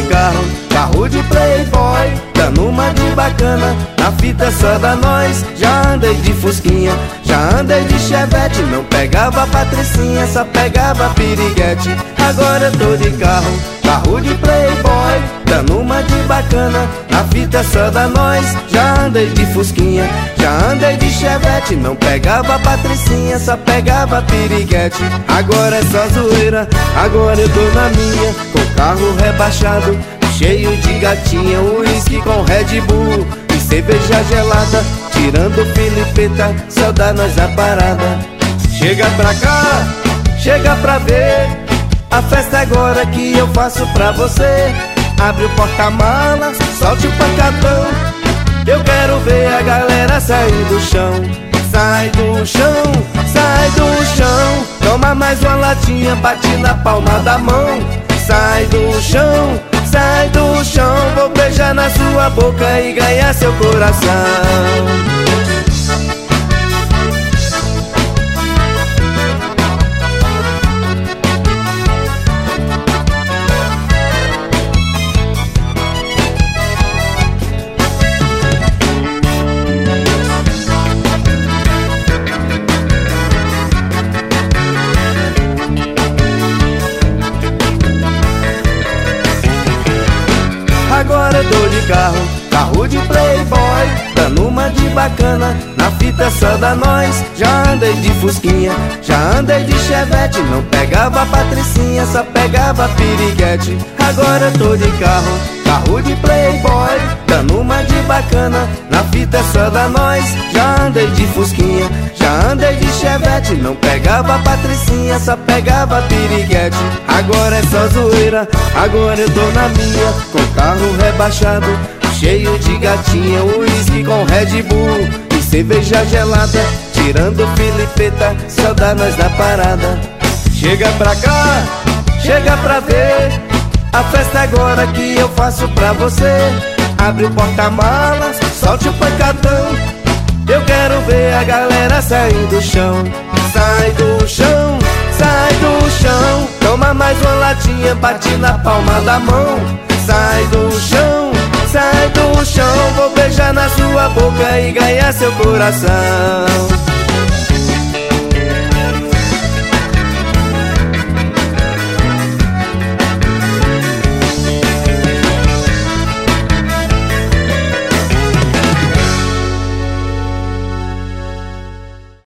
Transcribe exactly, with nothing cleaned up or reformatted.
carro, carro de playboy, dando uma de bacana, na fita só da nós. Já andei de fusquinha, já andei de chevette, não pegava patricinha, só pegava piriguete. Agora eu tô de carro, carro de playboy, dando uma de bacana, na fita só da nós. Já andei de fusquinha, já andei de chevette, não pegava patricinha, só pegava piriguete. Agora é só zoeira, agora eu tô na minha, com carro rebaixado, cheio de gatinha, uísque com Red Bull e cerveja gelada, tirando filipeta, só dá nós a parada. Chega pra cá, chega pra ver a festa agora que eu faço pra você. Abre o porta-malas, solte o pancadão, eu quero ver a galera sair do chão. Sai do chão, sai do chão, toma mais uma latinha, bate na palma da mão. Sai do chão, sai do chão, vou beijar na sua boca e ganhar seu coração. Agora eu tô de carro, carro de playboy, dando uma de bacana, na fita só da nós. Já andei de fusquinha, já andei de chevette, não pegava patricinha, só pegava piriguete. Agora eu tô de carro, carro de playboy, dando uma de bacana, na fita só da nós. Já andei de fusquinha, já andei de chevette, não pegava patricinha, só pegava piriguete. Agora é só zoeira, agora eu tô na minha, com carro rebaixado, cheio de gatinha, uísque com Red Bull e cerveja gelada, tirando filipeta, só dá nós na parada. Chega pra cá, chega pra ver a festa agora que eu faço pra você. Abre o porta-malas, solte o pancadão, eu quero ver a galera sair do chão. Sai do chão, sai do chão, toma mais uma latinha, bate na palma da mão. Sai do chão, sai do chão, vou beijar na sua boca e ganhar seu coração.